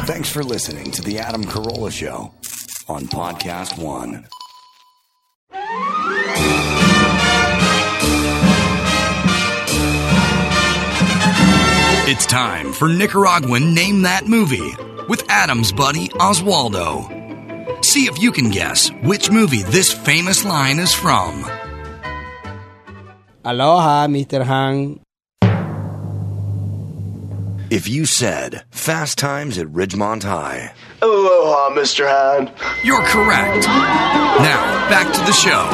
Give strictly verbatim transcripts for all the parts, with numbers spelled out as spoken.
Thanks for listening to The Adam Carolla Show on Podcast One. It's time for Nicaraguan Name That Movie with Adam's buddy Oswaldo. See if you can guess which movie this famous line is from. Aloha, Mister Han. If you said Fast Times at Ridgemont High. Aloha, Mister Han. You're correct. Now, back to the show.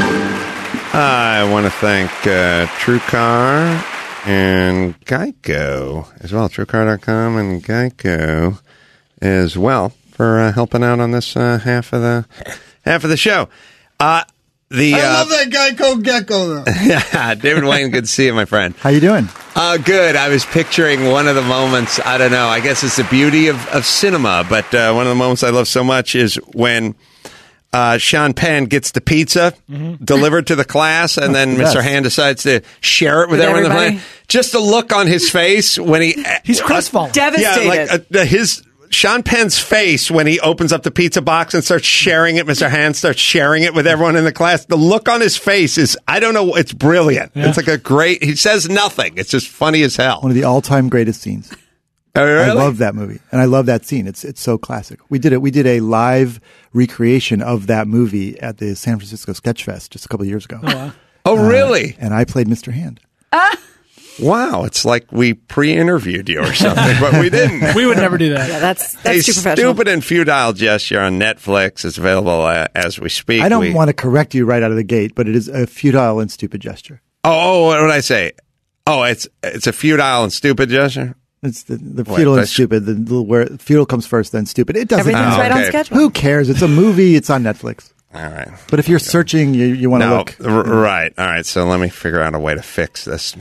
I want to thank uh, TrueCar and Geico as well. TrueCar dot com and Geico as well for uh, helping out on this uh, half of the half of the show. Uh, the I uh, love that Geico Gecko, though. Yeah, David Wayne, good to see you, my friend. How you doing? Uh, good. I was picturing one of the moments, I don't know, I guess it's the beauty of, of cinema, but uh, one of the moments I love so much is when uh, Sean Penn gets the pizza mm-hmm. delivered to the class, and then Yes. Mister Han decides to share it with, With everyone in the everybody? class. Just the look on his face when he... He's crestfallen. Devastated. Yeah, like uh, his... Sean Penn's face when he opens up the pizza box and starts sharing it, Mister Han starts sharing it with everyone in the class. The look on his face is, I don't know, it's brilliant. Yeah. It's like a great, he says nothing. It's just funny as hell. One of the all-time greatest scenes. Oh, really? I love that movie, and I love that scene. It's it's so classic. We did it. We did a live recreation of that movie at the San Francisco Sketch Fest just a couple of years ago. Oh, wow. Oh, really? Uh, and I played Mister Hand. Ah! Wow, it's like we pre-interviewed you or something, but we didn't. We would never do that. Yeah, that's A that's too professional. Stupid and Futile Gesture on Netflix is available uh, as we speak. I don't we, want to correct you right out of the gate, but it is a futile and stupid gesture. Oh, oh, what did I say? Oh, it's it's a futile and stupid gesture? It's the, the Wait, futile and that's- stupid. The little where futile comes first, then stupid. It doesn't Everything's matter. right okay. on schedule. Who cares? It's a movie. It's on Netflix. All right. But if you're searching, you, you want to No, look. r- right. All right, so let me figure out a way to fix this.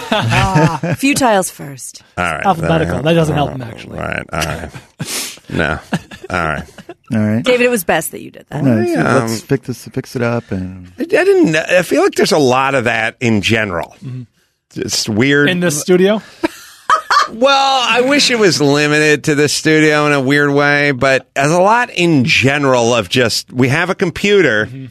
Futiles first. All right. Alphabetical. That doesn't help uh, him, actually. Right. All right. No. All right. All right. David, it was best that you did that. No, so um, let's fix this, fix it up, and I didn't. I feel like there's a lot of that in general. It's weird. In the studio? Well, I wish it was limited to the studio in a weird way, but there's a lot in general of just, we have a computer. Mm-hmm.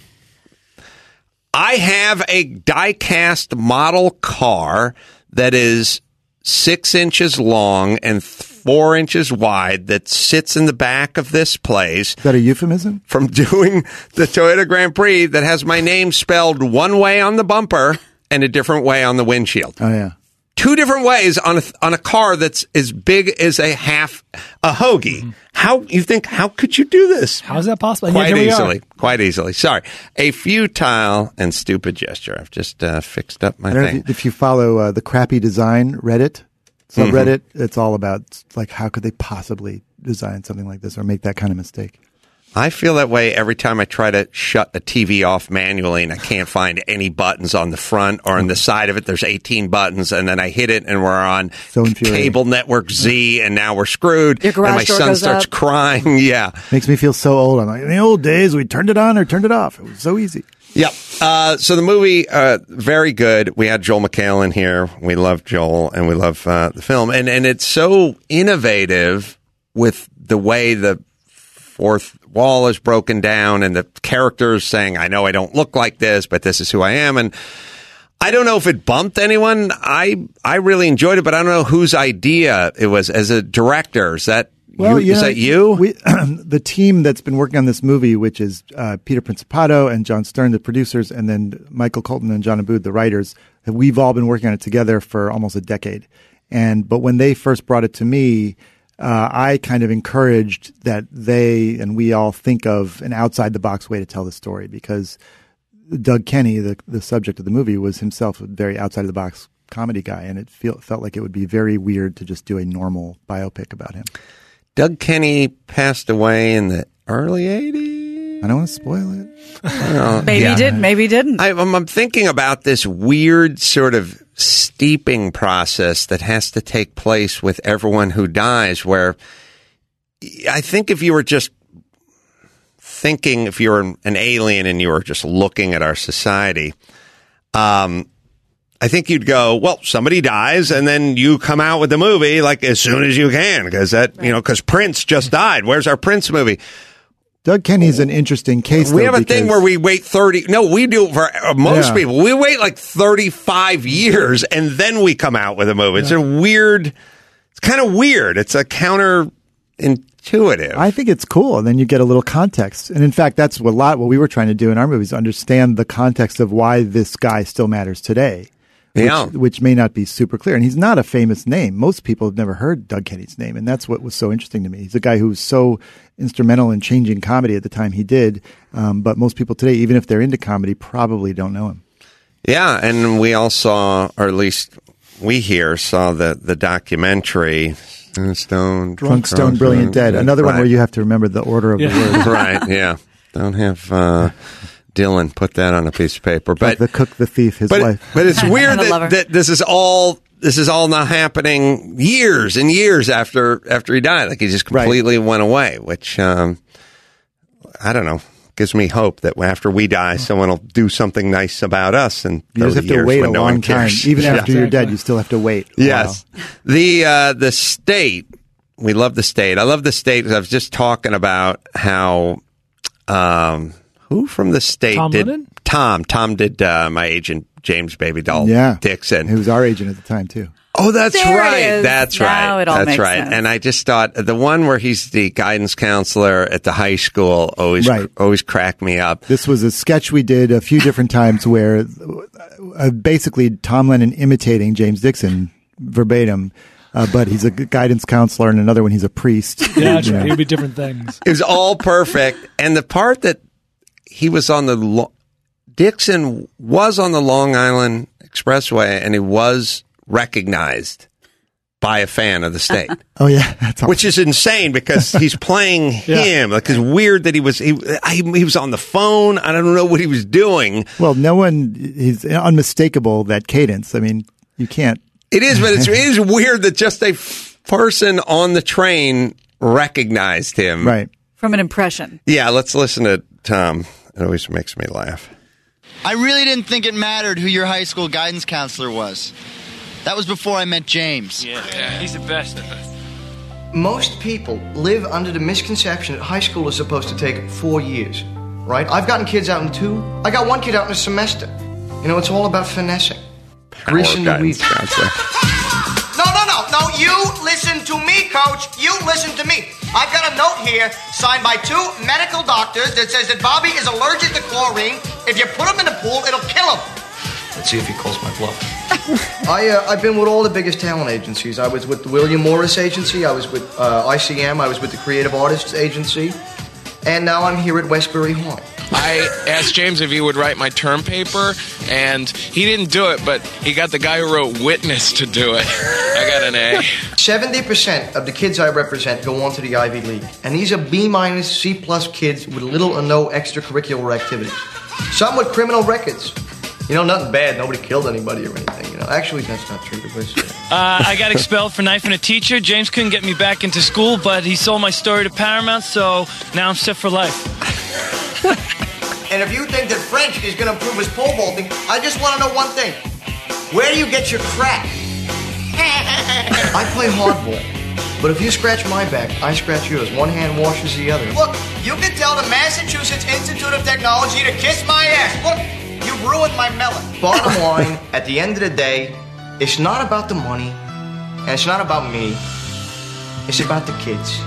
I have a die-cast model car that is six inches long and four inches wide that sits in the back of this place. is that a euphemism? From doing the Toyota Grand Prix that has my name spelled one way on the bumper and a different way on the windshield. Oh yeah. Two different ways on a on a car that's as big as a half a hoagie. Mm-hmm. How you think? How could you do this? How is that possible? And Quite yet here we easily. are. Quite easily. Sorry, a futile and stupid gesture. I've just uh, fixed up my I don't know thing. if, you, if you follow uh, the Crappy Design Reddit subreddit, Mm-hmm. it's all about like how could they possibly design something like this or make that kind of mistake. I feel that way every time I try to shut a T V off manually and I can't find any buttons on the front or on the side of it. There's eighteen buttons, and then I hit it and we're on So infuriating. cable network Z, and now we're screwed. Your garage and my door son goes starts up. crying. Yeah. Makes me feel so old. I'm like, in the old days, we turned it on or turned it off. It was so easy. Yep. Uh, so the movie, uh, very good. We had Joel McHale in here. We love Joel, and we love uh, the film. And, and it's so innovative with the way the fourth wall is broken down and the characters saying, I know I don't look like this, but this is who I am. And I don't know if it bumped anyone. I I really enjoyed it, but I don't know whose idea it was as a director. Is that Well, you? you Is know, that you? We, the team that's been working on this movie, which is uh, Peter Principato and John Stern, the producers, and then Michael Colton and John Abood, the writers, we've all been working on it together for almost a decade. And but when they first brought it to me, uh, I kind of encouraged that they and we all think of an outside the box way to tell the story, because Doug Kenny, the the subject of the movie, was himself a very outside of the box comedy guy, and it feel, felt like it would be very weird to just do a normal biopic about him. Doug Kenny passed away in the early eighties. I don't want to spoil it. Well, Maybe yeah. he did, maybe he didn't. I, I'm, I'm thinking about this weird sort of steeping process that has to take place with everyone who dies, where I think if you were just thinking, if you were an alien and you were just looking at our society, um, I think you'd go, well, somebody dies, and then you come out with the movie like as soon as you can, because that right. you know, because Prince just died. Where's our Prince movie? Doug Kenny's an interesting case. We though, have a thing where we wait thirty. No, we do it for uh, most yeah. people. We wait like thirty-five years, and then we come out with a movie. It's yeah. a weird. It's kind of weird. It's a counterintuitive. I think it's cool, and then you get a little context. And in fact, that's what a lot what we were trying to do in our movies: understand the context of why this guy still matters today. Which, yeah. which may not be super clear. And he's not a famous name. Most people have never heard Doug Kenny's name. And that's what was so interesting to me. He's a guy who was so instrumental in changing comedy at the time he did. Um, but most people today, even if they're into comedy, probably don't know him. Yeah. And we all saw, or at least we here saw the, the documentary, Stone. Drunk, Stone, Brilliant, Dead. Another right. one where you have to remember the order of yeah. the words. Right. Yeah. Don't have... Uh, Dylan, put that on a piece of paper. But like the cook, the thief, his but, wife. But it's weird that, that this is all this is all not happening years and years after after he died. Like he just completely right. went away, which um, I don't know. Gives me hope that after we die, someone will do something nice about us. And you just have to wait a no long time. Even yeah. after you're dead, you still have to wait. Yes. Wow. The uh, the state. We love the state. I love the state because I was just talking about how. Um, Who from the state Tom did Lennon? Tom? Tom did uh, my agent James Baby Doll yeah. Dixon. He was our agent at the time too. Oh, that's there right. That's now right. It all that's makes right. Sense. And I just thought the one where he's the guidance counselor at the high school always right. always cracked me up. This was a sketch we did a few different times where uh, basically Tom Lennon imitating James Dixon verbatim. Uh, but he's a guidance counselor, and another one he's a priest. Yeah, that's you right. know. It'd be different things. It was all perfect. And the part that he was on the Lo- Dixon was on the Long Island Expressway, and he was recognized by a fan of the state. Oh yeah, that's awesome. Which is insane because he's playing him. yeah. Like it's weird that he was he, he was on the phone. I don't know what he was doing. Well, no one he's unmistakable that cadence. I mean, you can't. It is, but it's, it is weird that just a f- person on the train recognized him. Right. From an impression. Yeah, let's listen to Tom. It always makes me laugh. I really didn't think it mattered who your high school guidance counselor was. That was before I met James. Yeah, yeah, he's the best. Most people live under the misconception that high school is supposed to take four years, right? I've gotten kids out in two. I got one kid out in a semester. You know, it's all about finessing. Grease in the wheat. No, no, no, no, you listen to me, coach. You listen to me. I've got a note here signed by two medical doctors that says that Bobby is allergic to chlorine. If you put him in the pool, it'll kill him. Let's see if he calls my bluff. I, uh, I've been with all the biggest talent agencies. I was with the William Morris Agency. I was with uh, I C M. I was with the Creative Artists Agency. And now I'm here at Westbury Hall. I asked James if he would write my term paper, and he didn't do it, but he got the guy who wrote Witness to do it. I got an A. seventy percent of the kids I represent go on to the Ivy League. And these are B-minus, C-plus kids with little or no extracurricular activities. Some with criminal records. You know, nothing bad. Nobody killed anybody or anything. You know, actually, that's not true. Because, uh, uh, I got expelled for knifing a teacher. James couldn't get me back into school, but he sold my story to Paramount, so now I'm set for life. And if you think that French is going to improve his pole vaulting, I just want to know one thing. Where do you get your crack? I play hardball. But if you scratch my back, I scratch yours. One hand washes the other. Look, you can tell the Massachusetts Institute of Technology to kiss my ass. Look, you ruined my melon. Bottom line, at the end of the day, it's not about the money, and it's not about me. It's about the kids.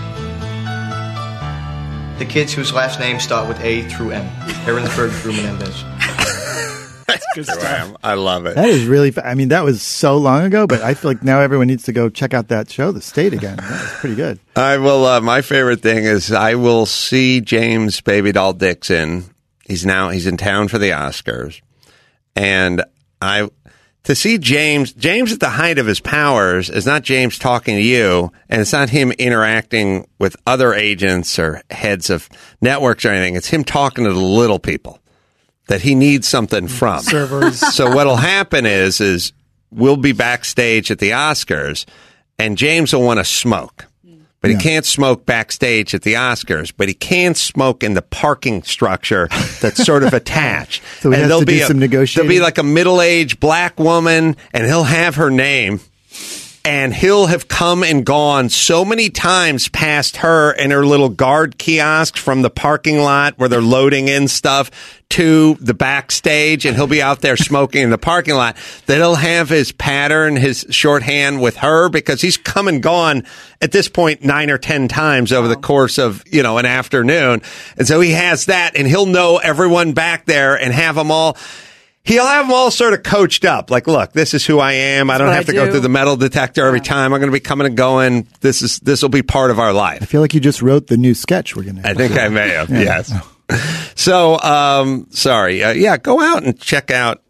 The kids whose last names start with A through M. Erinsberg through Menendez. That's good stuff. I love it. That is really, fa- I mean, that was so long ago, but I feel like now everyone needs to go check out that show, The State, again. That was pretty good. I will, uh, my favorite thing is I will see James Baby Doll Dixon. He's now, he's in town for the Oscars. And I, to see James, James at the height of his powers is not James talking to you, and it's not him interacting with other agents or heads of networks or anything. It's him talking to the little people that he needs something from. Servers. So what'll happen is, is we'll be backstage at the Oscars, and James will want to smoke but Yeah. he can't smoke backstage at the Oscars, but he can smoke in the parking structure that's sort of attached. So he has there'll to be do a, some negotiating? There'll be like a middle-aged black woman, and he'll have her name. And he'll have come and gone so many times past her and her little guard kiosk from the parking lot where they're loading in stuff to the backstage. And he'll be out there smoking in the parking lot that he'll have his pattern, his shorthand with her because he's come and gone at this point nine or ten times over the course of, you know, an afternoon. And so he has that and he'll know everyone back there and have them all. He'll have them all sort of coached up. Like, look, this is who I am. I don't what have I to do. go through the metal detector every time. I'm going to be coming and going. This is this will be part of our I life. feel like you just wrote the new sketch we're going to I think I may have. Yeah. Yes. So, um, sorry. Uh, yeah, go out and check out.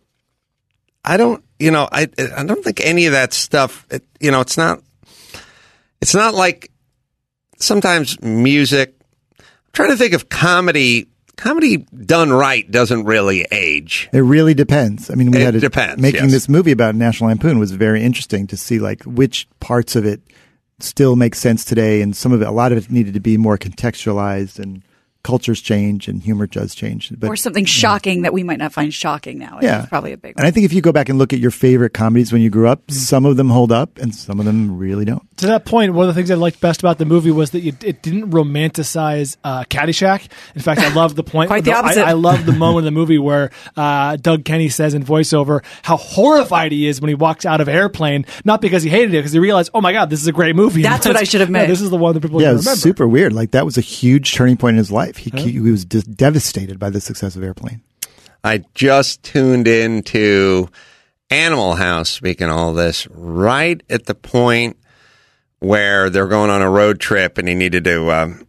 I don't, you know, I I don't think any of that stuff. It, you know, it's not. It's not like sometimes music. I'm trying to think of comedy. Comedy done right doesn't really age. It really depends. I mean, we It had a, depends, making yes. this movie about National Lampoon was very interesting to see like which parts of it still make sense today, and some of it, a lot of it needed to be more contextualized, and cultures change and humor does change. But or something shocking that we might not find shocking now. Yeah. It's probably a big and I think if you go back and look at your favorite comedies when you grew up, some of them hold up and some of them really don't. To that point, one of the things I liked best about the movie was that you, it didn't romanticize uh, Caddyshack. In fact, I love the point. Quite the opposite. I, I love the moment in the movie where uh, Doug Kenny says in voiceover how horrified he is when he walks out of Airplane, not because he hated it, because he realized, oh my God, this is a great movie. That's what I should have Yeah, made. this is the one that people Yeah, it don't was remember. super weird. Like that was a huge turning point in his life. He, he, he was just devastated by the success of Airplane. I just tuned into Animal House, speaking of all this, right at the point where they're going on a road trip and he needed to um,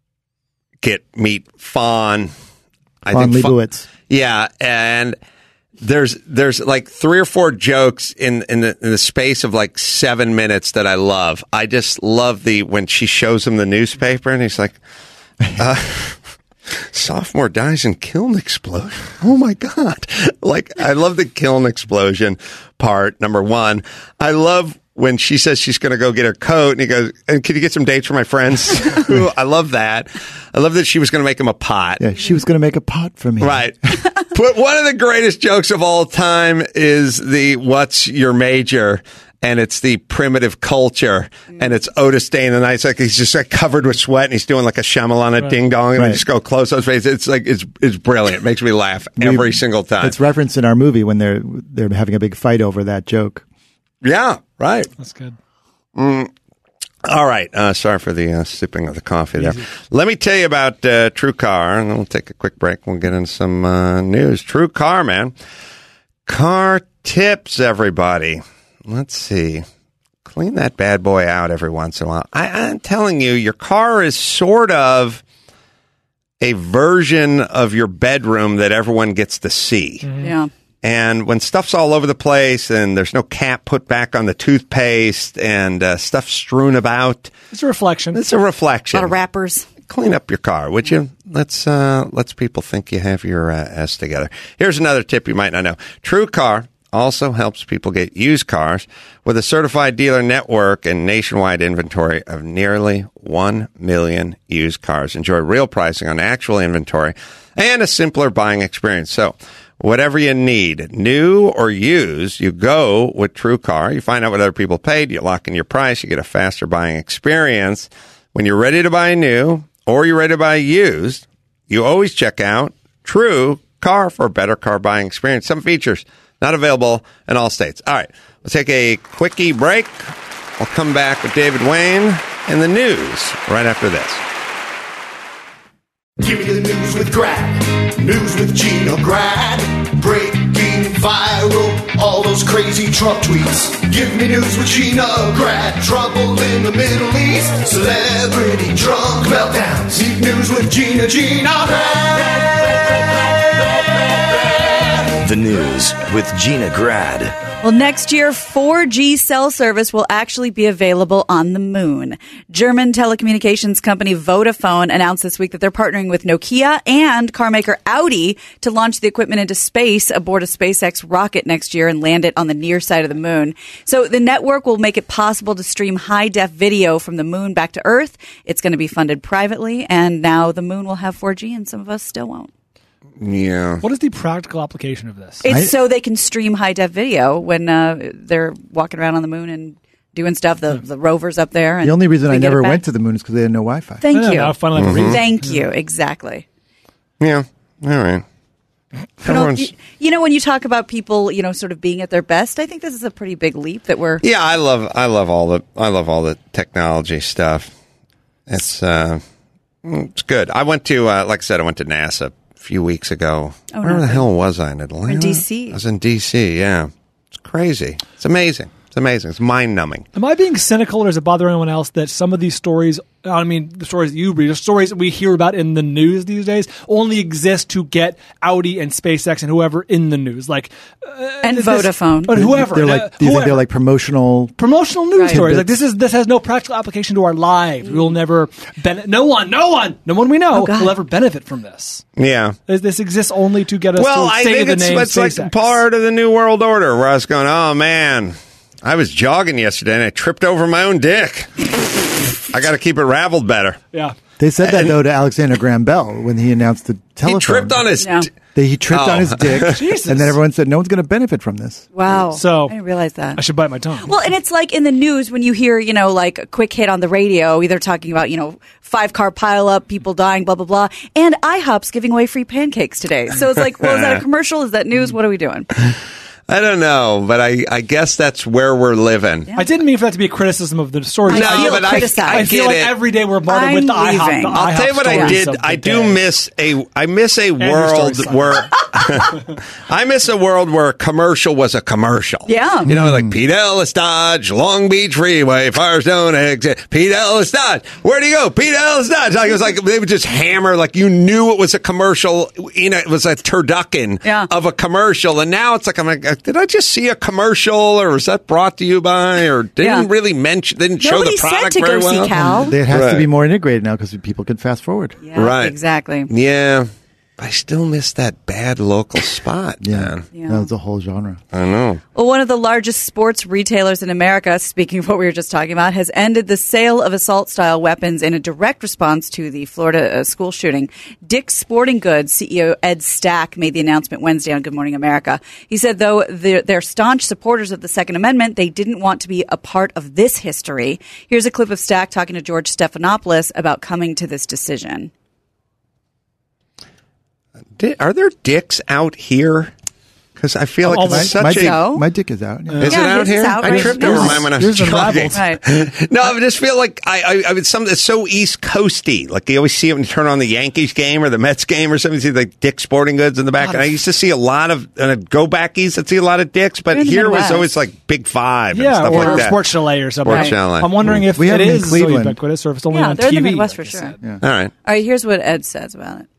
get meet Fawn. I Fawn think Fawn- Leibowitz. Yeah, and there's there's like three or four jokes in in the, in the space of like seven minutes that I love. I just love the when she shows him the newspaper and he's like, uh, sophomore dies in kiln explosion. Oh my God. Like, I love the kiln explosion part, number one. I love when she says she's going to go get her coat and he goes, and can you get some dates for my friends? I love that. I love that she was going to make him a pot. Yeah, she was going to make a pot for me. Right. But one of the greatest jokes of all time is the what's your major? And it's the primitive culture, and it's Otis Day in the night. It's like he's just like covered with sweat, and he's doing like a Shyamalana Right. ding dong, and Right. they just go close those faces. It's like it's it's brilliant. It makes me laugh every We- single time. It's referenced in our movie when they're they're having a big fight over that joke. Yeah, right. That's good. Mm. All right. Uh, sorry for the uh, sipping of the coffee there. Let me tell you about uh, True Car, and then we'll take a quick break. We'll get into some uh, news. True Car, man. Car tips, everybody. Let's see. Clean that bad boy out every once in a while. I, I'm telling you, your car is sort of a version of your bedroom that everyone gets to see. Yeah. And when stuff's all over the place and there's no cap put back on the toothpaste and uh, stuff strewn about, It's a reflection. it's a reflection. A lot of wrappers. Clean up your car, would you? Let's uh, let's people think you have your uh, S together. Here's another tip you might not know. True Car also helps people get used cars with a certified dealer network and nationwide inventory of nearly one million used cars. Enjoy real pricing on actual inventory and a simpler buying experience. So whatever you need, new or used, you go with True Car. You find out what other people paid. You lock in your price. You get a faster buying experience. When you're ready to buy new or you're ready to buy used, you always check out True Car for a better car buying experience. Some features not available in all states. All right, we'll take a quickie break. We'll come back with David Wayne and the news right after this. Give me the news with Grad. News with Gina Grad. Breaking viral, all those crazy Trump tweets. Give me news with Gina Grad. Trouble in the Middle East. Celebrity drunk meltdowns. Need news with Gina, Gina Grad. The news with Gina Grad. Well, next year, four G cell service will actually be available on the moon. German telecommunications company Vodafone announced this week that they're partnering with Nokia and car maker Audi to launch the equipment into space aboard a SpaceX rocket next year and land it on the near side of the moon. So the network will make it possible to stream high-def video from the moon back to Earth. It's going to be funded privately, and now the moon will have four G, and some of us still won't. Yeah. What is the practical application of this? It's I, so they can stream high def video when uh, they're walking around on the moon and doing stuff. The, the rovers up there. And the only reason I never went to the moon is because they had no Wi-Fi. Thank you. Know, mm-hmm. Thank you. Exactly. Yeah. All right. You know, you, you know, when you talk about people, you know, sort of being at their best, I think this is a pretty big leap that we're. Yeah, I love, I love all the, I love all the technology stuff. It's, uh, it's good. I went to, uh, like I said, I went to NASA a few weeks ago. Oh, Where no. the hell was I? In Atlanta? In D C. I was in D C, yeah. It's crazy. It's amazing. It's amazing. It's mind-numbing. Am I being cynical, or does it bother anyone else that some of these stories, I mean, the stories that you read, the stories that we hear about in the news these days, only exist to get Audi and SpaceX and whoever in the news, like uh, and this, Vodafone, but whoever. They're like, uh, do you whoever. think they're like promotional promotional news right. stories? Like this is this has no practical application to our lives. We will never benefit. No one, no one, no one we know oh, will ever benefit from this. Yeah, this, this exists only to get us. Well, to I say think the it's, name it's SpaceX. like part of the New World Order, where I was going, oh man, I was jogging yesterday and I tripped over my own dick. I got to keep it raveled better. Yeah. They said that, though, to Alexander Graham Bell when he announced the telephone. He tripped on his yeah. d- They, he tripped oh. on his dick, Jesus. and then everyone said, no one's going to benefit from this. Wow. So I didn't realize that. I should bite my tongue. Well, and it's like in the news when you hear, you know, like a quick hit on the radio, either talking about, you know, five car pileup, people dying, blah, blah, blah, and IHOP's giving away free pancakes today. So it's like, well, is that a commercial? Is that news? What are we doing? I don't know, but I, I guess that's where we're living. I didn't mean for that to be a criticism of the story. I No, feel but I, criticized. I, I feel get like it. every day we're bombarded I'm with the IHOP. leaving. The I'll IHOP tell you what I stories did. of the I do day. miss a. I miss a your world story, where I miss a world where a commercial was a commercial. Yeah. You know, like Pete Ellis Dodge, Long Beach Freeway, Firestone exit. Pete Ellis Dodge. Where do you go? Pete Ellis Dodge. Like, it was like they would just hammer. Like you knew it was a commercial. You know, it was a turducken yeah. of a commercial. And now it's like I'm like, did I just see a commercial? Or was that brought to you by? Or didn't Yeah. really mention? Didn't Nobody show the product said to very go well. see Cal. It has Right. to be more integrated now because people can fast forward. Yeah, Right. exactly. Yeah. I still miss that bad local spot, Yeah, man. Yeah. that was a whole genre. I know. Well, one of the largest sports retailers in America, speaking of what we were just talking about, has ended the sale of assault-style weapons in a direct response to the Florida uh, school shooting. Dick's Sporting Goods C E O Ed Stack made the announcement Wednesday on Good Morning America. He said, though they're, they're staunch supporters of the Second Amendment, they didn't want to be a part of this history. Here's a clip of Stack talking to George Stephanopoulos about coming to this decision. Di- Are there dicks out here? Because I feel like Oh, it's my- such my, a. dick, So? my dick is out. Yeah. Is Yeah, it out his is here? out I right tripped now. over mine when I was Yours is jogging. unraveled. Right. No, I just feel like I, I, I would some. It's so East Coasty. Like you always see it when you turn on the Yankees game or the Mets game or something. You see like Dick's Sporting Goods in the back. And I used to see a lot of uh, go back east. I'd see a lot of dicks, but You're in the here was Midwest. always like Big Five and Yeah, stuff or like that. Sports Chalet or something. Sports Chalet. I'm wondering if We have it them in is so Cleveland. ubiquitous or if it's only Yeah, on they're T V. in the Midwest for like I sure. said. Yeah. All right, All right, here's what Ed says about it.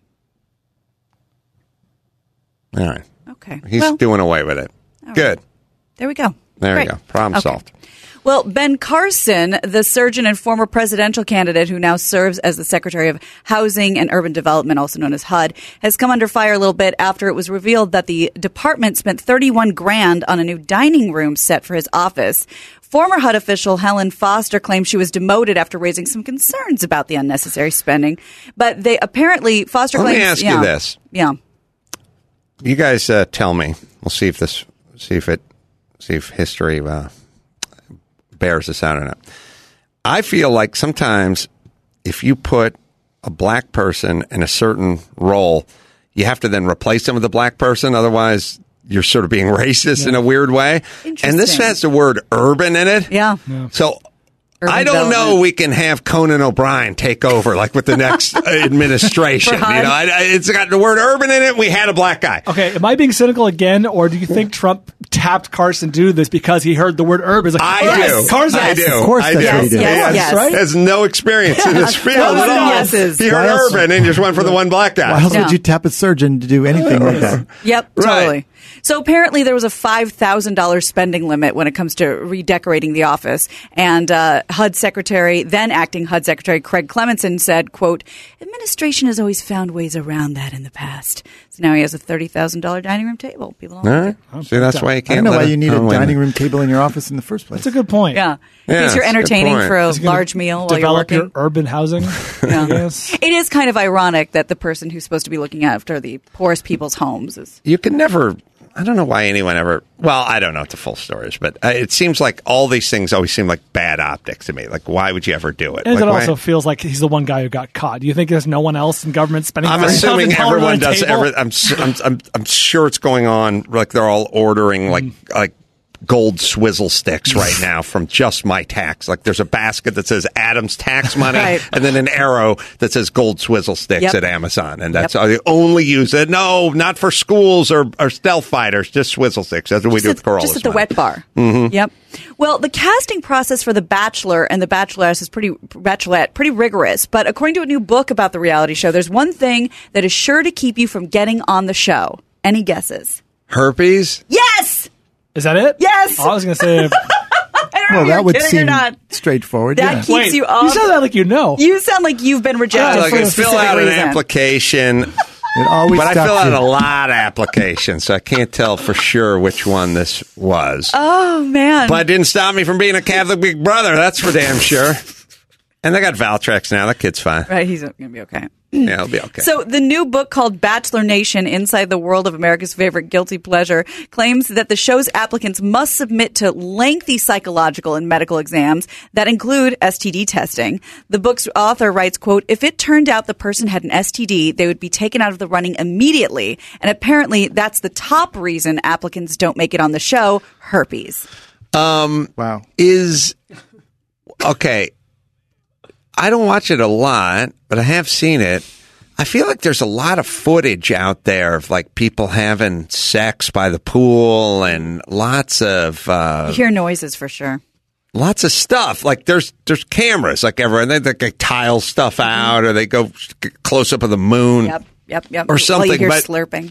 all right. Okay. He's well, doing away with it. right. Good. there we go. There Great. you go. Problem Okay. solved. Well, Ben Carson, the surgeon and former presidential candidate who now serves as the Secretary of Housing and Urban Development, also known as H U D, has come under fire a little bit after it was revealed that the department spent thirty-one grand on a new dining room set for his office. Former H U D official Helen Foster claims she was demoted after raising some concerns about the unnecessary spending. But they apparently, Foster Let claims... me ask yeah, you this. Yeah. You guys uh, tell me. We'll see if this, see if it, see if history uh, bears this out or not. I feel like sometimes if you put a black person in a certain role, you have to then replace them with a black person. Otherwise, you're sort of being racist yeah. in a weird way. And this has the word urban in it. Yeah. yeah. So Urban I don't know we can have Conan O'Brien take over like with the next administration. You know, I, I, it's got the word urban in it. We had a black guy. Okay, am I being cynical again, or do you think Trump tapped Carson to do this because he heard the word urban? Like, I yes, do. Carson. I do. Of course I that's do. what he did. Yes, He yes. has, Right? has no experience in this field at all. Yeses. He heard Why else- urban and just went for the one black guy. Why else Yeah. would you tap a surgeon to do anything like that? Yep, Right. totally. So apparently there was a five thousand dollars spending limit when it comes to redecorating the office. And uh, H U D Secretary, then acting H U D Secretary Craig Clemenson said, quote, administration has always found ways around that in the past. So now he has a thirty thousand dollars dining room table. People don't All like right. it. See, that's why you can't I don't know let why it- you need oh, a wait dining minute. room table in your office in the first place. That's a good point. Yeah. Yeah, In case you're that's a good entertaining point. for a It's gonna large meal while you're Develop working. your urban housing. I guess. It is kind of ironic that the person who's supposed to be looking after the poorest people's homes is. You can never. I don't know why anyone ever. Well, I don't know what the full story is, but uh, it seems like all these things always seem like bad optics to me. Like, why would you ever do it? And Like, it why- also feels like he's the one guy who got caught. Do you think there's no one else in government spending? I'm thirty thousand assuming dollars everyone on a does. table? Every, I'm, su- I'm, I'm I'm sure it's going on. Like they're all ordering like like gold swizzle sticks right now from Just My Tax. Like there's a basket that says Adam's tax money, Right. and then an arrow that says gold swizzle sticks Yep. at Amazon, and that's how they only use it. No, not for schools or, or stealth fighters, just swizzle sticks. That's what we do with Just at, Corolla's just at the money. wet bar. Mhm. Yep. Well, the casting process for The Bachelor and The Bachelorette is pretty Bachelorette pretty rigorous. But according to a new book about the reality show, there's one thing that is sure to keep you from getting on the show. Any guesses? Herpes? Yes. Is that it? Yes. I was going to say. I don't know Well, if that you're would kidding or seem not. straightforward. That yeah. keeps Wait, you off. you sound that like you know. You sound like you've been rejected Like for I a fill specific out an reason. application, It always but I stops fill out you. a lot of applications, so I can't tell for sure which one this was. Oh man! But it didn't stop me from being a Catholic Big Brother. That's for damn sure. And they got Valtrex now. That kid's fine. Right, he's going to be okay. Yeah, it'll be okay. So the new book called Bachelor Nation, Inside the World of America's Favorite Guilty Pleasure, claims that the show's applicants must submit to lengthy psychological and medical exams that include S T D testing. The book's author writes, quote, if it turned out the person had an S T D, they would be taken out of the running immediately. And apparently that's the top reason applicants don't make it on the show, herpes. Um, wow. Is, okay, I don't watch it a lot, but I have seen it. I feel like there's a lot of footage out there of like people having sex by the pool and lots of uh, You hear noises for sure. lots of stuff. Like there's there's cameras like everywhere, and they, they, they tile stuff out, or they go close up of the moon, Yep, yep, yep. or While something. you hear But slurping.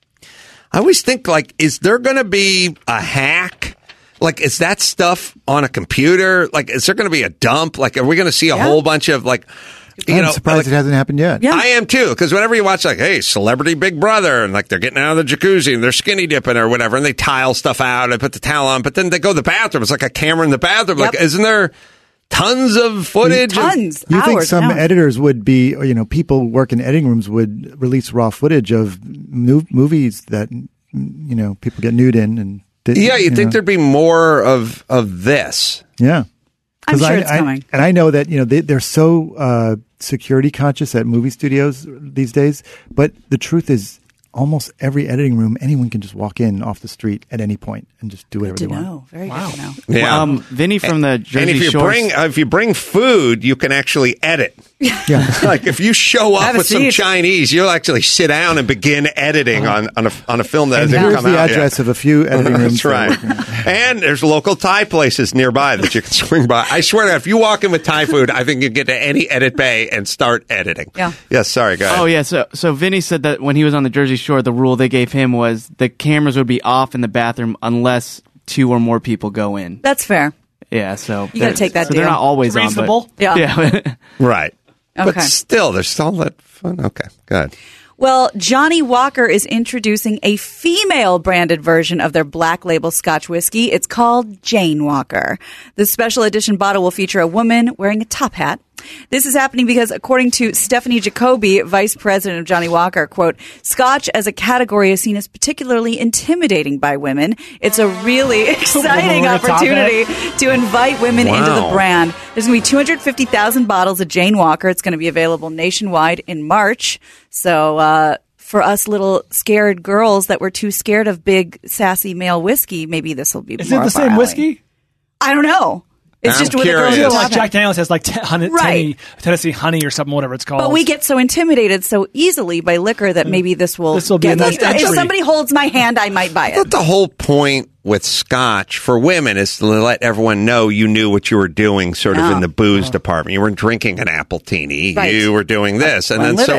I always think like, is there going to be a hack? Like, is that stuff on a computer? Like, is there going to be a dump? Like, are we going to see a Yeah. whole bunch of like, you I'm know, surprised like- it hasn't happened yet. Yeah. I am too, because whenever you watch like, hey, Celebrity Big Brother, and like they're getting out of the jacuzzi and they're skinny dipping or whatever, and they tile stuff out and put the towel on, but then they go to the bathroom. It's like a camera in the bathroom. Like, Yep. isn't there tons of footage? of- Tons. You think hours, some hours. editors would be, or, you know, people work in editing rooms would release raw footage of new movies that, you know, people get nude in and did, yeah, you think know. there'd be more of of this? Yeah. I'm 'Cause sure I, it's I- coming. And I know that, you know, they, they're so uh, security conscious at movie studios these days. But the truth is, almost every editing room, anyone can just walk in off the street at any point and just do whatever Good to they want. know. Very good to know. Yeah. Um, Vinny from the Jersey and if you Shore. bring uh, if you bring food, you can actually edit. Yeah. Like if you show up Have a with some seat. Chinese, you'll actually sit down and begin editing on, on a on a film that And hasn't here's come the out address yet. of a few editing rooms. That's right. And there's local Thai places nearby that you can swing by. I swear to God, if you walk in with Thai food, I think you get to any edit bay and start editing. Yeah. Yes. Sorry, go ahead. Oh yeah, so so Vinny said that when he was on the Jersey Shore, the rule they gave him was the cameras would be off in the bathroom unless two or more people go in. That's fair. Yeah, so You gotta take that So they're deal. not always Reasonable. on, but Yeah. yeah. Right. But Okay. still, there's still that fun. Okay. Good. Well, Johnny Walker is introducing a female branded version of their black label Scotch whiskey. It's called Jane Walker. The special edition bottle will feature a woman wearing a top hat. This is happening because, according to Stephanie Jacoby, vice president of Johnny Walker, quote, Scotch as a category is seen as particularly intimidating by women. It's a really exciting Wearing a top opportunity to invite women into the Wow. brand. There's going to be two hundred fifty thousand bottles of Jane Walker. It's going to be available nationwide in March. So, uh, for us little scared girls that were too scared of big, sassy male whiskey, maybe this will be Is more it the up our same alley. whiskey? I don't know. It's I'm just with a girl curious. with You a know, top like hat. Jack Daniels has like ten, honey, Right. Tennessee, Tennessee honey or something, whatever it's called. But we get so intimidated so easily by liquor that maybe this will, This will be get a nice If entry. somebody holds my hand, I might buy I it. thought the whole point with Scotch for women is to let everyone know you knew what you were doing, sort of Yeah. in the booze department. You weren't drinking an Appletini. Right. You were doing this, and Well, then live so it. when you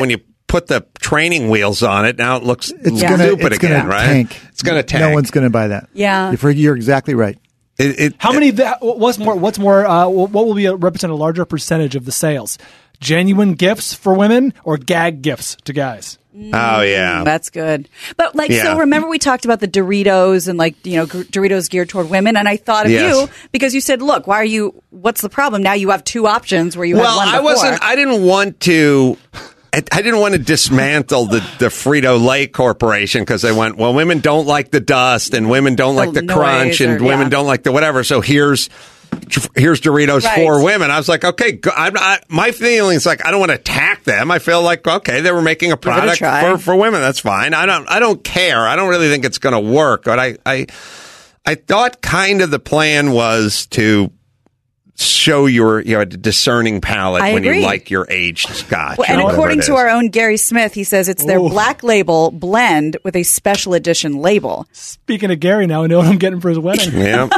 put the training wheels on it. Now it looks It's Yeah. gonna, stupid it's again, gonna right? tank. It's going to tank. No one's going to buy that. Yeah. If you're exactly right. It, it, How many? That, what's more? What's more? Uh, what will be a, represent a larger percentage of the sales? Genuine gifts for women or gag gifts to guys? Oh yeah, That's good. But like, Yeah. so remember we talked about the Doritos and like, you know, g- Doritos geared toward women. And I thought of Yes. you because you said, look, why are you, what's the problem? Now you have two options where you well, had one I before. wasn't. I didn't want to. I, I didn't want to dismantle the, the Frito Lay Corporation because they went, well, women don't like the dust and women don't The like the noise crunch and or- women yeah. don't like the whatever. So here's here's Doritos Right. for women. I was like, okay, go- I'm not, my feeling is like I don't want to attack them. I feel like okay, they were making a Give it a product try. for, for women. That's fine. I don't I don't care. I don't really think it's going to work. But I I I thought kind of the plan was to show your you know a discerning palate I when agree. you like your aged scotch. Well, or and whatever according it to is. our own Gary Smith, he says it's their Ooh. black label blend with a special edition label. Speaking of Gary, now I know what I'm getting for his wedding. yeah.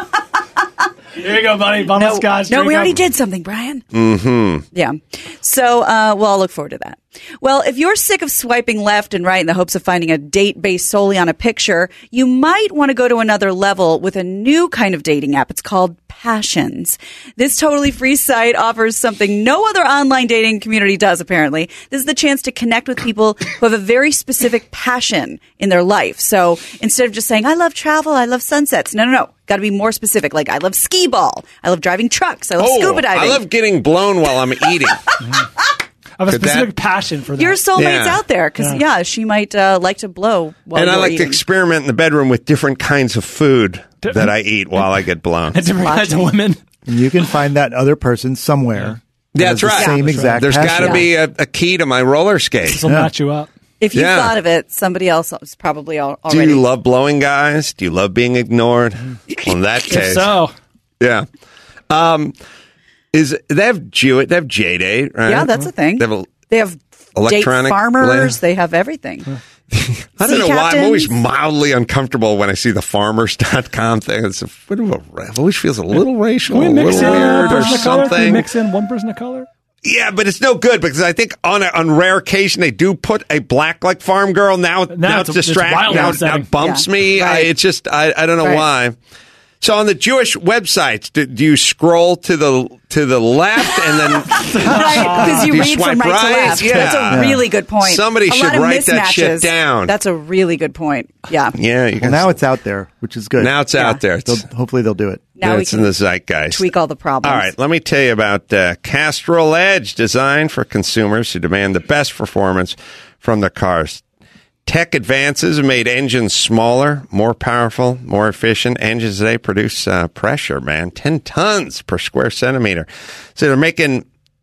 Here you go, buddy. Bottle of scotch. No, drink we up. already did something, Brian. Mm-hmm. Yeah. So, uh, well, I'll look forward to that. Well, if you're sick of swiping left and right in the hopes of finding a date based solely on a picture, you might want to go to another level with a new kind of dating app. It's called Passions. This totally free site offers something no other online dating community does, apparently. This is the chance to connect with people who have a very specific passion in their life. So instead of just saying, I love travel, I love sunsets. No, no, no. Got to be more specific. Like, I love skee ball. I love driving trucks. I love Oh, scuba diving. I love getting blown while I'm eating. I have a Could specific that- passion for that. Your soulmate's Yeah. out there because, Yeah. yeah. she might uh, like to blow while and I you're like eating. to experiment in the bedroom with different kinds of food that I eat while I get blown. And different kinds of women. And you can find that other person somewhere. that Yeah, has that's the right. Same That's exact. There's got to passion. be a, a key to my roller skate. This will match you up. If you Yeah. thought of it, somebody else is probably al- Do already. you love blowing guys? Do you love being ignored? Well, in that If case, so, yeah. Um, is they have Jew? They have J Date, right? Yeah, that's a thing. They have a, They have Electronic date farmers. land. They have everything. I don't Sea know why. I'm always captains. mildly uncomfortable when I see the farmers dot com thing. It's a bit of a, it always feels a little racial, can a we mix little in one weird or person of color? Can we something. mix in one person of color? Yeah, but it's no good because I think on a, on rare occasion they do put a black like farm girl. Now, now, it's it's a- it's distracting. wildly Now, now upsetting. it bumps Yeah. me. I, Right. it's just I, I don't know Right. why. So on the Jewish websites, do, do you scroll to the to the left and then Right, because you Do you read swipe from right, right? to left. Yeah. That's a really good point. Somebody a should lot of write that shit mismatches. down. That's a really good point. Yeah. yeah, you Well, can, now it's out there, which is good. now it's out there. It's, They'll- hopefully they'll do it. Now we it's in can the zeitgeist. tweak all the problems. All right, let me tell you about uh, Castrol Edge, designed for consumers who demand the best performance from their cars. Tech advances have made engines smaller, more powerful, more efficient. Engines today produce uh, pressure, man, ten tons per square centimeter. So they're making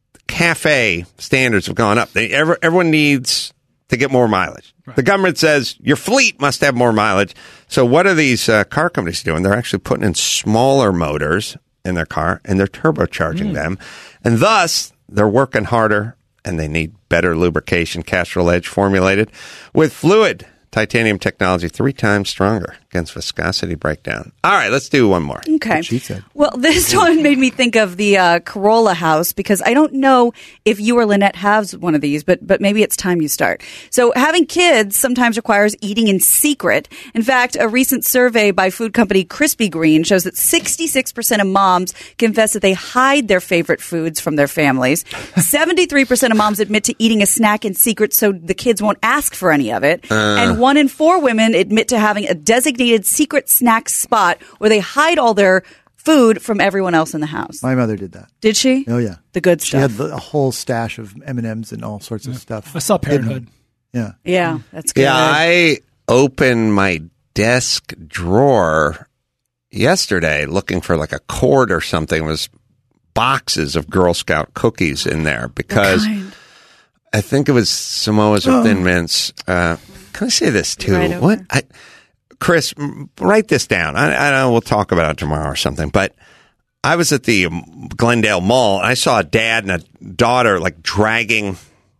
cafe standards have gone up. They, every, everyone needs to get more mileage. The government says your fleet must have more mileage. So what are these uh, car companies doing? They're actually putting in smaller motors in their car and they're turbocharging them. And thus they're working harder and they need better lubrication. Castrol Edge formulated with fluid titanium technology, three times stronger against viscosity breakdown. All right, let's do one more. Okay. She said. Well, this one made me think of the uh, Corolla house because I don't know if you or Lynette has one of these, but but maybe it's time you start. So having kids sometimes requires eating in secret. In fact, a recent survey by food company Krispy Kreme shows that sixty-six percent of moms confess that they hide their favorite foods from their families. seventy-three percent of moms admit to eating a snack in secret so the kids won't ask for any of it. Uh. And one in four women admit to having a designated secret snack spot where they hide all their food from everyone else in the house. My mother did that. Did she? Oh yeah, The good she had stuff. the, a whole stash of M and M's and all sorts of stuff. I saw hidden. Parenthood. Yeah, Yeah, that's good. Yeah, I opened my desk drawer yesterday looking for like a cord or something. It was boxes of Girl Scout cookies in there because Kind. I think it was Samoa's or Thin Mints. Uh, can I say this too? Right over. What? I, Chris, m- write this down. I, I know we'll talk about it tomorrow or something, but I was at the um, Glendale Mall and I saw a dad and a daughter like dragging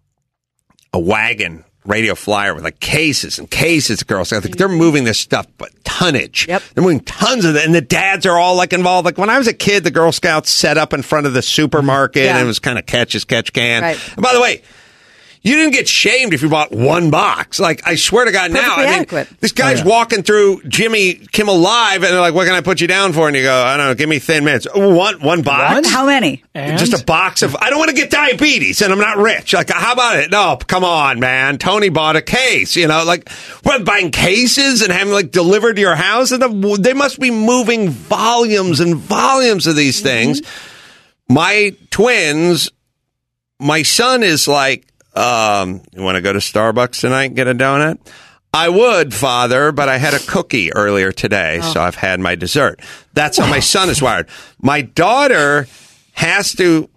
a wagon radio flyer with like cases and cases of Girl Scouts. Like, they're moving this stuff, but tonnage. Yep. They're moving tons of it. And the dads are all like involved. Like when I was a kid, the Girl Scouts set up in front of the supermarket Yeah. and it was kind of catch as catch can. Right. And by the way, You didn't get shamed if you bought one box. Like, I swear to God, now, Perfectly I mean, adequate. this guy's Oh, yeah. walking through Jimmy Kimmel Live, and they're like, "What can I put you down for?" And you go, "I don't know, give me Thin Mints." One, one box. How many? And? Just a box of. I don't want to get diabetes, and I'm not rich. Like, how about it? No, come on, man. Tony bought a case. You know, like we're buying cases and having like delivered to your house, and the, they must be moving volumes and volumes of these things. Mm-hmm. My twins, my son is like, um, "You want to go to Starbucks tonight and get a donut?" I would, Father, but I had a cookie earlier today, oh. so I've had my dessert. That's how my son is wired. My daughter has to,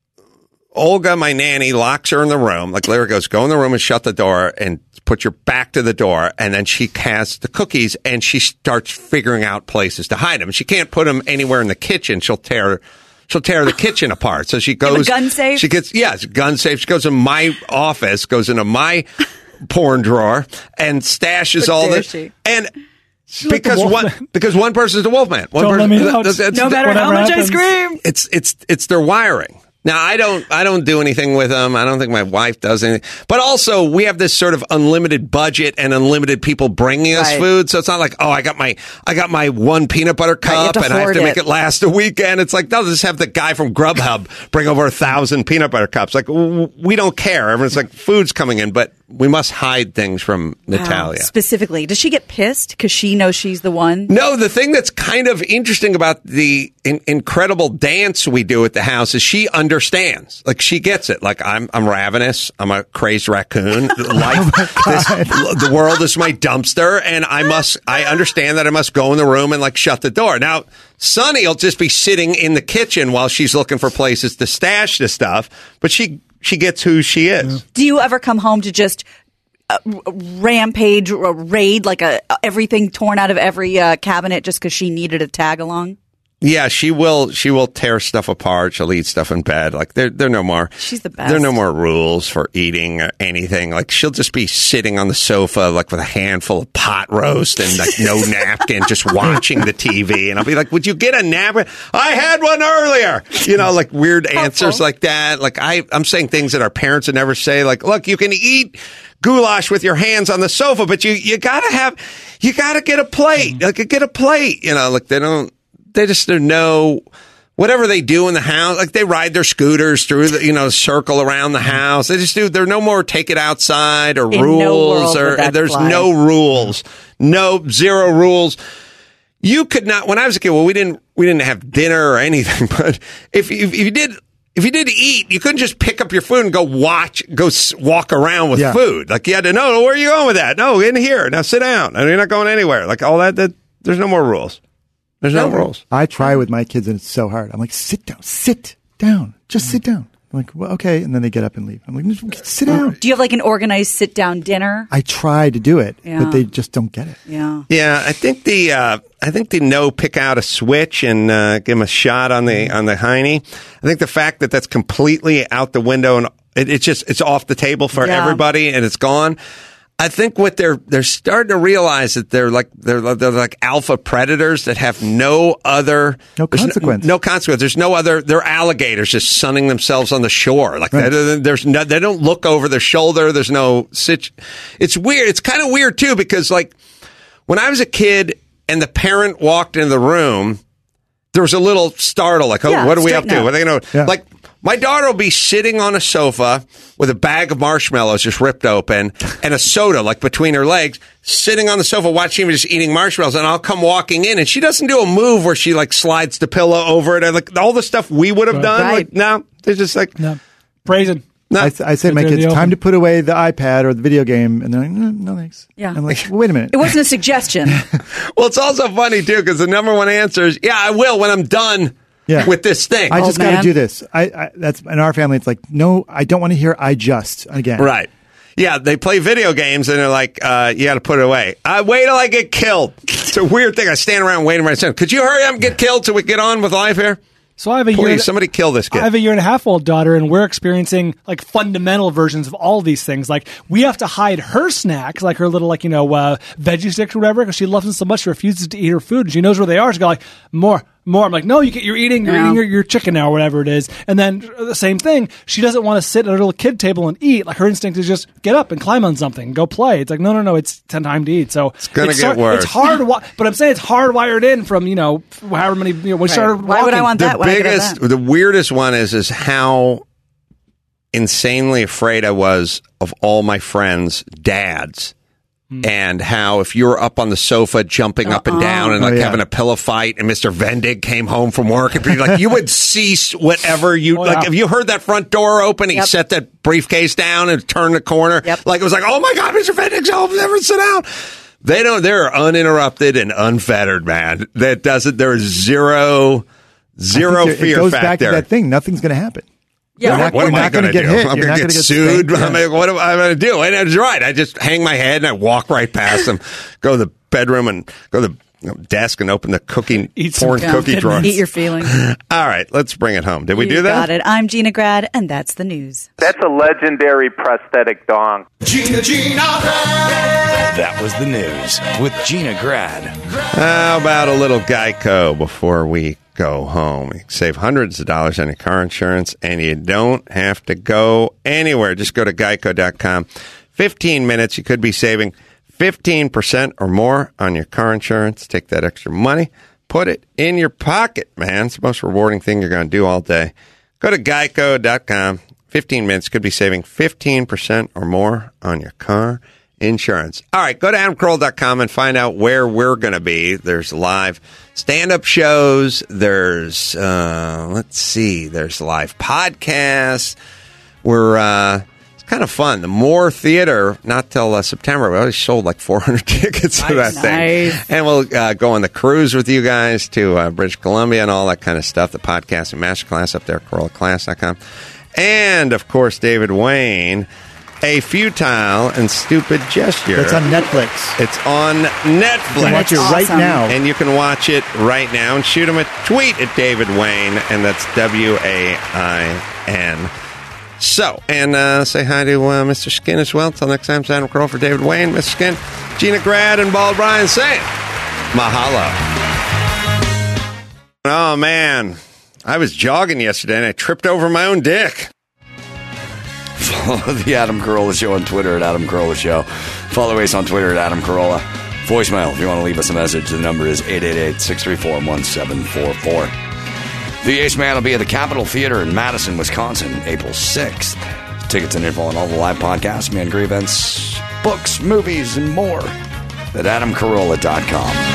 Olga, my nanny, locks her in the room. Like Lyra goes, go in the room and shut the door and put your back to the door. And then she has the cookies and she starts figuring out places to hide them. She can't put them anywhere in the kitchen. She'll tear She'll tear the kitchen apart. So she goes. You have a gun safe? She gets, yeah, it's a gun safe. She goes in my office, goes into my porn drawer and stashes But all dare this. she? And She's like the because one Wolfman. because one person's the Wolfman. One Don't person, let me out. that's- that's- No matter how Whatever much happens. I scream. it's it's it's their wiring. Now I don't I don't do anything with them. I don't think my wife does anything. But also we have this sort of unlimited budget and unlimited people bringing us Right. food. So it's not like, oh, I got my I got my one peanut butter Right, you have cup to and I have hoard to make it. it last a weekend. It's like, no, just have the guy from Grubhub bring over a thousand peanut butter cups. Like w- we don't care. Everyone's like, food's coming in, but we must hide things from Natalia. Wow. Specifically, does she get pissed because she knows she's the one? No, the thing that's kind of interesting about the in- incredible dance we do at the house is she understands. Like she gets it. Like I'm, I'm ravenous. I'm a crazed raccoon. Life, this, the world is my dumpster, and I must. I understand that I must go in the room and like shut the door. Now, Sunny will just be sitting in the kitchen while she's looking for places to stash the stuff, but she she gets who she is. Do you ever come home to just uh, r- rampage or raid, like a everything torn out of every uh, cabinet just because she needed a tag along? Yeah, she will. She will tear stuff apart. She'll eat stuff in bed. Like there, there are no more. She's the best. There are no more rules for eating or anything. Like she'll just be sitting on the sofa, like with a handful of pot roast and like no napkin, just watching the T V. And I'll be like, "Would you get a napkin? I had one earlier." You know, like weird answers like that. Like I, I'm saying things that our parents would never say. Like, "Look, you can eat goulash with your hands on the sofa, but you, you gotta have, you gotta get a plate. Like get a plate." You know, like they don't. They just they know whatever they do in the house. Like they ride their scooters through the you know circle around the house. They just do. There are no more take it outside or In rules no world or would that there's fly. no rules, no zero rules. You could not. When I was a kid, well, we didn't we didn't have dinner or anything. But if if, if you did. If you did eat, you couldn't just pick up your food and go watch, go s- walk around with Yeah. food. Like you had to know, where are you going with that? No, in here. Now sit down. And you're not going anywhere. Like all that, that there's no more rules. There's no rules. I try with my kids and it's so hard. I'm like, sit down, sit down, just sit down. I'm like, well, okay. And then they get up and leave. I'm like, just sit down. Do you have like an organized sit down dinner? I try to do it, Yeah. but they just don't get it. Yeah. Yeah, I think the uh, I think the no pick out a switch and uh, give him a shot on the on the hiney. I think the fact that that's completely out the window and it, it's just it's off the table for Yeah. everybody and it's gone. I think what they're they're starting to realize that they're like they're they're like alpha predators that have no other No there's consequence. No, no consequence. There's no other. They're alligators just sunning themselves on the shore. Like Right. they- there's no, they don't look over their shoulder. There's no sit. It's weird. It's kind of weird too because like when I was a kid and the parent walked in the room, there was a little startle. Like, oh, Yeah, what are we up straighten to? up. What are they going to Yeah. like? My daughter will be sitting on a sofa with a bag of marshmallows just ripped open and a soda like between her legs, sitting on the sofa watching me just eating marshmallows. And I'll come walking in and she doesn't do a move where she like slides the pillow over it. And like all the stuff we would have done. Right. Like, no, they're just like, No. Brazen. no. I, I say to my They're in kids, the time open. to put away the iPad or the video game. And they're like, no, no thanks. Yeah. I'm like, well, wait a minute. It wasn't a suggestion. Well, it's also funny too because the number one answer is, yeah, I will when I'm done Yeah. with this thing. I just Old got to man. do this. I, I that's in our family. It's like, no, I don't want to hear I just again. Right. Yeah, they play video games and they're like, uh, you got to put it away. I wait till I get killed. It's a weird thing. I stand around waiting for my son. Could you hurry up and get killed so we get on with life here? So I have a Please, year. somebody kill this kid. I have a year and a half old daughter, and we're experiencing like fundamental versions of all these things. Like we have to hide her snacks, like her little like you know uh, veggie sticks or whatever, because she loves them so much she refuses to eat her food, and she knows where they are. She go like more, more. I'm like, no, you get, you're eating, you're Yeah. eating your, your chicken now or whatever it is. And then the same thing. She doesn't want to sit at a little kid table and eat. Like her instinct is just get up and climb on something and go play. It's like, no, no, no, it's time to eat. So it's gonna it's get hard, worse. It's hard, but I'm saying it's hardwired in from, you know, however many, you know, when we Right. started Why would I walking. want The that when I could have biggest, that? the weirdest one is is how insanely afraid I was of all my friends' dads. And how if you were up on the sofa jumping up and down and like Oh, yeah. having a pillow fight, and Mister Vendig came home from work, and be like, you would cease whatever you Oh, like. yeah. If you heard that front door open, he Yep. set that briefcase down and turned the corner. Yep. Like it was like, oh my God, Mister Vendig's home. Never sit down. They don't. They're uninterrupted and unfettered, man. That doesn't. There is zero, zero I think fear it goes back back there. to that thing. Nothing's going to happen. Yeah. You're not, What you're am I not going to get do? hit. I'm You're going not to gonna get get sued. spanked. I'm like, what am I going to do? And that's right. I just hang my head and I walk right past them, go to the bedroom and go to the you know, desk and open the cookie Eat some porn Yeah. cookie drawer. Eat your feelings. All right, let's bring it home. Did we You do that? Got it. I'm Gina Grad, and that's the news. That's a legendary prosthetic dong. Gina, Gina Grad. That was the news with Gina Grad. How about a little Geico before we go home? You can save hundreds of dollars on your car insurance, and you don't have to go anywhere. Just go to geico dot com. fifteen minutes, you could be saving fifteen percent or more on your car insurance. Take that extra money, put it in your pocket, man. It's the most rewarding thing you're going to do all day. Go to geico dot com. fifteen minutes, could be saving fifteen percent or more on your car insurance. All right, go to adam carolla dot com and find out where we're going to be. There's live stand-up shows. There's, uh, let's see, there's live podcasts. We're, uh, it's kind of fun. The Moore Theater, not till uh, September. We already sold like four hundred tickets to that thing. Nice. And we'll uh, go on the cruise with you guys to uh, British Columbia and all that kind of stuff. The podcast and masterclass up there at carolla class dot com. And, of course, David Wayne, A Futile and Stupid Gesture. That's on Netflix. It's on Netflix. You can watch it right Awesome. now. And you can watch it right now and shoot him a tweet at David Wayne, and that's W A I N. So, and uh, say hi to uh, Mister Skin as well. Until next time, it's Adam Carolla for David Wayne, Mister Skin, Gina Grad, and Bald Brian saying mahalo. Oh, man. I was jogging yesterday, and I tripped over my own dick. Follow the Adam Carolla Show on Twitter at Adam Carolla Show. Follow us on Twitter at Adam Carolla. Voicemail, if you want to leave us a message, the number is eight eight eight, six three four, one seven four four. The Ace Man will be at the Capitol Theater in Madison, Wisconsin, April sixth. Tickets and info on all the live podcasts, man, events, books, movies, and more at adam carolla dot com.